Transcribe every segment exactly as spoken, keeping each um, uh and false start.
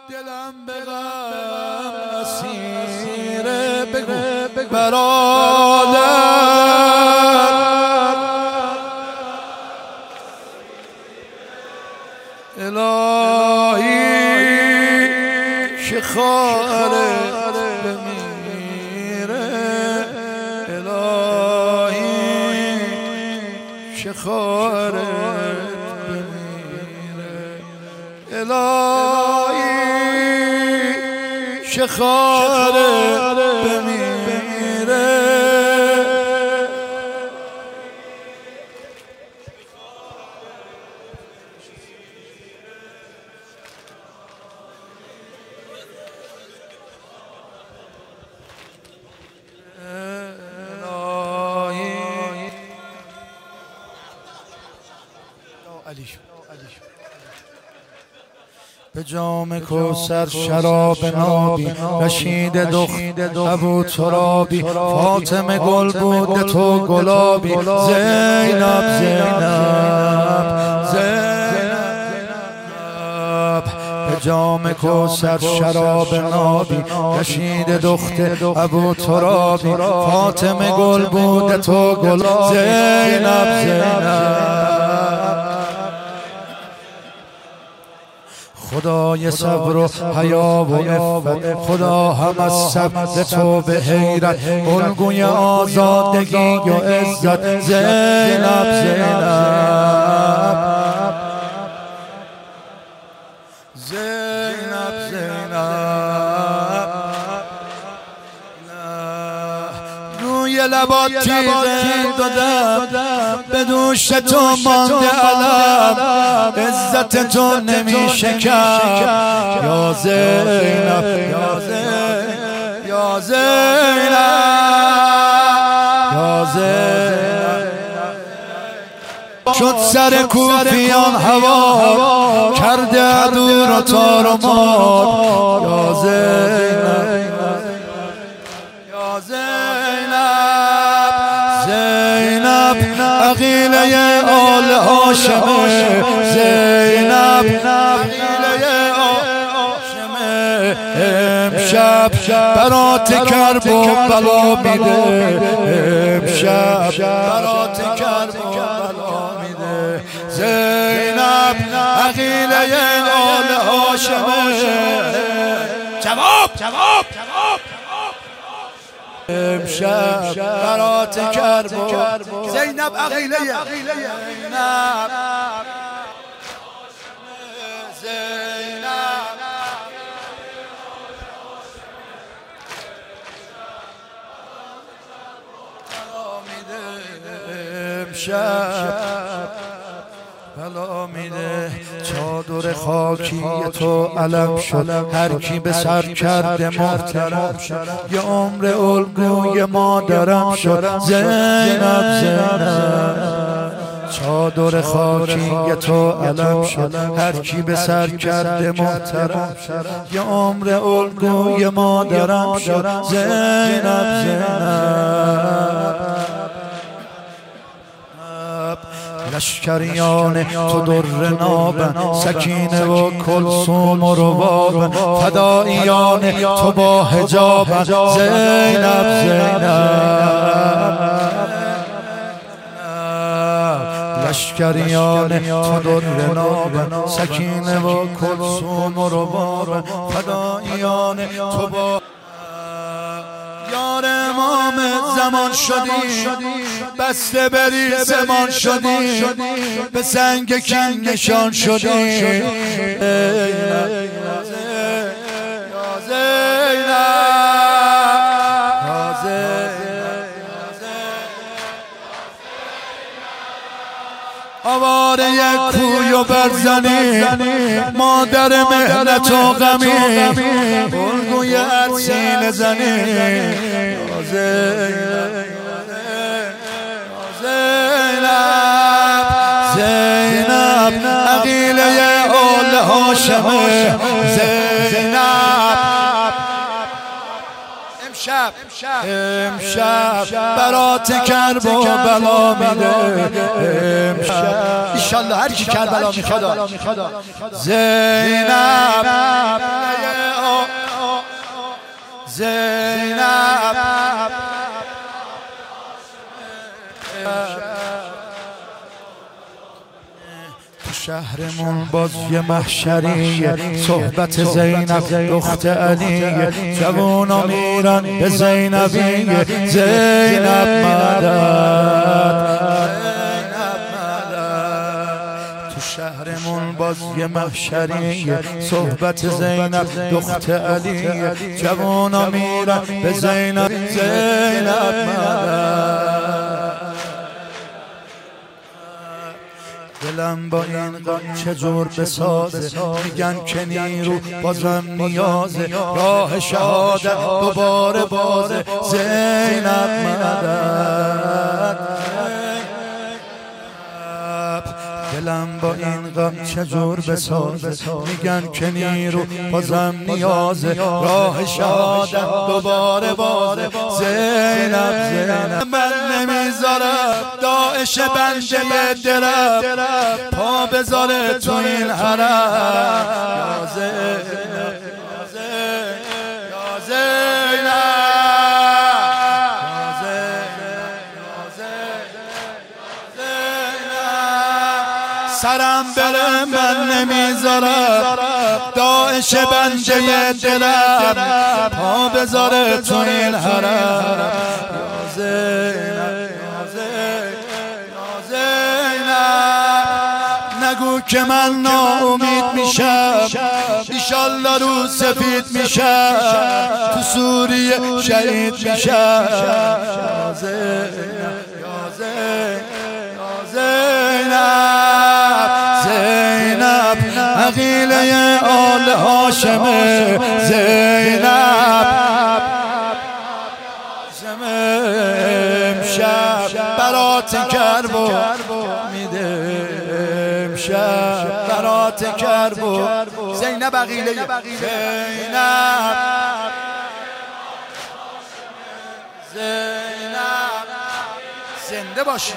دلم به غم اسیره بگو برادر الهی که خواهرت بمیره الهی که خواهرت بمیره الهی که خواهرت بمیره به جام کوثر شراب نابی رشید دخت ابو ترابی فاطمه گل بود تو گلابی زینب زینب زینب به جام کوثر شراب نابی رشید دخت ابو ترابی فاطمه گل بود تو گلابی زینب زینب خدای صبر و حیا و عفت خدا هم از صبر تو به حیرت الگوی آزادگی و عزت زینب زینب زینب زینب روی لبات تیغ دادم به دوش تو مانده علم عزت تو نمی شکم یا زینب یا زینب یا زینب یا زینب شد سر کوفیان هوا کرده دور و تار و مار یا زینب یا زینب زینب عقیله آل هاشمه زینب عقیله آل هاشمه امشب برات کرب و بلا میده امشب برات کرب و بلا میده زینب عقیله آل هاشمه جواب جواب جواب امشب برات کرب و زینب عقیله زینب زینب امشب بلا میده چادر خاکی تو علم شد هر کی به سر کرده محترم شد یه عمر الگوی مادرم شد زینب زینب چادر خاکی تو علم شد هر کی به سر کرده محترم شد یه عمر الگوی مادرم شد زینب زینب لشکریان تو در نابن سکینه و کلثوم و ربابن فداییان تو با حجابن زینب زینب لشکریان تو در نابن سکینه و کلثوم و ربابن فداییان تو با یار امام زمان شدی بسته بری زمان شدی به سنگ کین نشان شدی یا زینب یا آواره یک کویو برزنی مادر مهنت و غمی الگوی ارسین زنی یا زینب زینب زینب عقیله آل هاشمه زینب امشب امشب برات کرب و بلا میده امشب ایشالله هر کی کربلا میخواد زینب شهرمون باز یه محشریه، صحبت زینب دخت علیه، جوونا میرن به زینبیه، زینب مدد. شهرمون باز یه محشریه، صحبت زینب دخت علیه، جوانا میرن به زینب، زینب مدد. دلم با این غم چجور بسازه، میگن که نیرو بازم نیازه، راه شهادت دوباره بازه، زینب مدد. دلم با این غم چجور بسازه، میگن که نیرو بازم نیازه، راه شهادت دوباره بازه، زینب زینب. من نمیذارم داعش بنده دلم پا بذاره تو این حرم، یا زینب یا زینب. سرم بره من نمیذارم داعش بنده دلم پا بذاره تو این حرم، یا زینب یا زینب. نگو که من ناامید میشم، ایشالله رو سفید میشم، تو سوریه شهید میشم، یا زینب یا زینب. زینب عقیله آل هاشم، زینب امشب برات کربو میده، امشب برات کربو. زینب عقیله زینب زینب زنده باشی.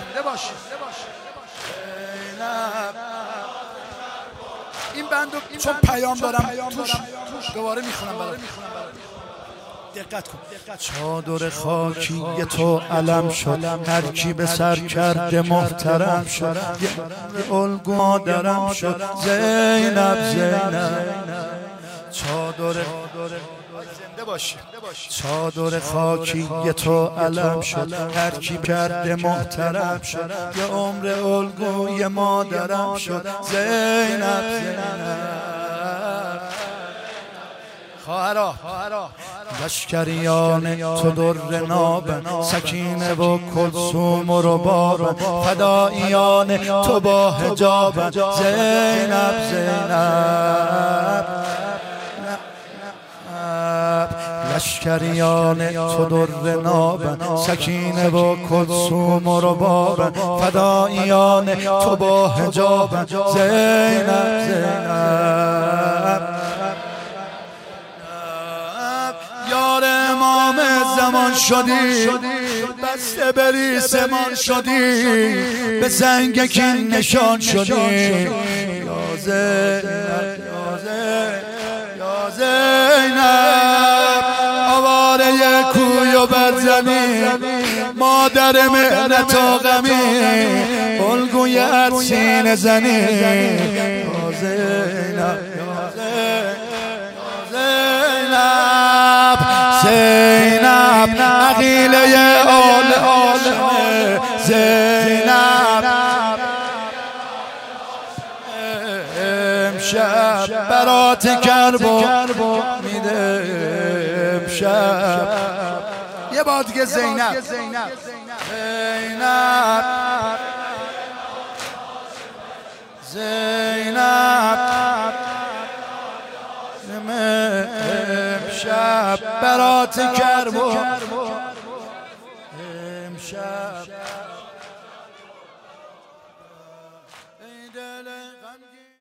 این بندو چون پیام دارم توش دوباره میخونم برات، دقت کن. چادر خاکی تو علم شد، هر کی به سر کرده محترم شد، یه الگو مادرم شد، زینب زینب. چادر زنده باشی. چادر خاکی تو علم شد، هر کی کرده محترم شد، یه عمر الگوی مادرم شد، زینب زینب. خواهرا لشکریان تو در نابن، سکینه و کلثوم و ربابن، فداییان تو با حجابن، زینب زینب. لشکریان تو در نابن، سکینه و کلثوم و ربابن، فداییان تو با حجابن، زینب زینب. یار امام زمان شدی، بسته بری سمان شدی، به زنگ کین نشان شدی، یا زینب یا زینب. آواره کوی و برزمین، مادر مهنت و غمی، الگوی سینه زنی، یا زینب یا زینب. زینب عقیله آل هاشم، زینب امشب برات کربو میده، امشب. یه بار دیگه زینب زینب زینب. امشب برات کربو